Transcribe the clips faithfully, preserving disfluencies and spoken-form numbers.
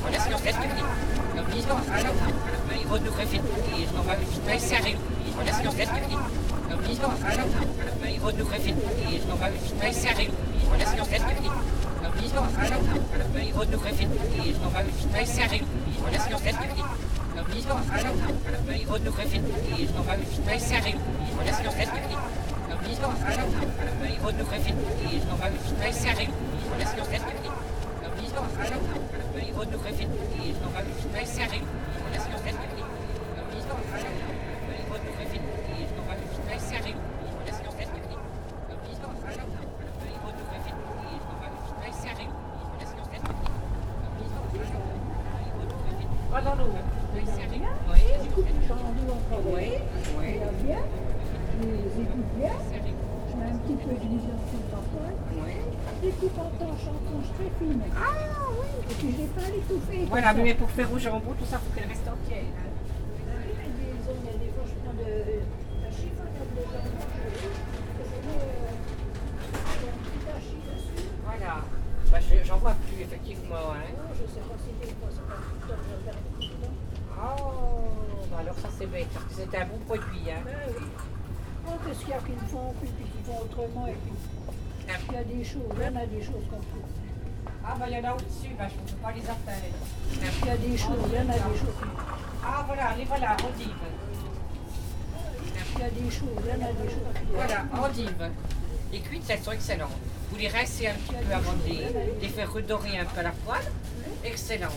Olha assim, os dedos que eu fiz, não, eu vou no refém, e não vai vai ser arrego. Olha assim, os dedos que eu fiz, não, eu vou no refém, e não vai vai ser arrego. Olha assim, os dedos que eu fiz, não, eu vou no refém, e não vai vai ser arrego. Olha assim, os dedos que eu fiz, não, eu vou no refém, e não vai vai ser arrego. Olha assim, os dedos que eu fiz, não, eu vou no refém, e não vai vai ser arrego. Olha assim, os dedos que eu fiz, não, eu vou no refém, e não vai vai ser arrego. Olha assim, os dedos que eu fiz, não, eu vou no refém, e não vai vai ser arrego. Olha assim, os dedos que eu fiz, não, eu vou no refém, e não vai vai ser arrego. Olha assim, os dedos que eu fiz, não, eu vou no refém. Olha no vai ser arrego. Oui, oui, oui. Bien, je les écoute bien, je mets un petit peu de lysergique parfois, Oui. j'écoute en temps chanson très fine. Ah oui. Et puis je l'ai pas l'étouffer. Voilà, mais pour faire au jambon, tout ça, il faut qu'elle reste entière. Hein. Il y a des zones, il y a des fois je prends de la chiffonnade de jambon, je je mets euh, un petit hachis dessus. Voilà. Bah, je- j'en vois plus, effectivement. Hein. Non, je sais pas si des fois c'est pas tout le temps, je regarde tout le temps. Oh, bah alors ça c'est bête, parce que c'est un bon produit. Hein. Ben oui. Oh, qu'est-ce qu'il y a qui le font, puis puis qui font autrement, et puis il y a des choses, il y en a des choses qu'on trouve. Ah, bah il y en a au-dessus, bah, je ne peux pas les atteindre. Il y a des choses, il y en a des choses qui... Ah, voilà, les voilà, endives. Il y a des choses, il y en a des choses qui... Voilà, endives. Les cuites, elles sont excellentes. Vous les rincez un petit peu avant de les, les faire redorer un peu à la poêle. Excellent.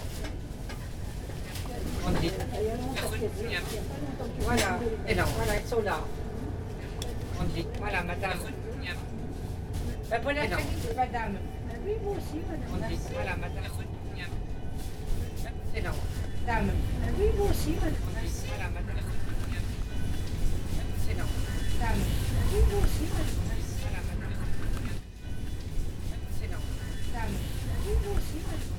On les fait redorer un peu. Voilà, et là, voilà, elles sont là. On les, voilà, madame. Ben, bon après-midi, madame. Oui, vous aussi, On madame. dit, voilà, madame. Excellent. Dame. Oui, vous aussi, madame. On dit, voilà, madame. Excellent. Dame. Oui, vous aussi, madame. Voilà, madame. Excellent. Dame. Oui, vous aussi, madame.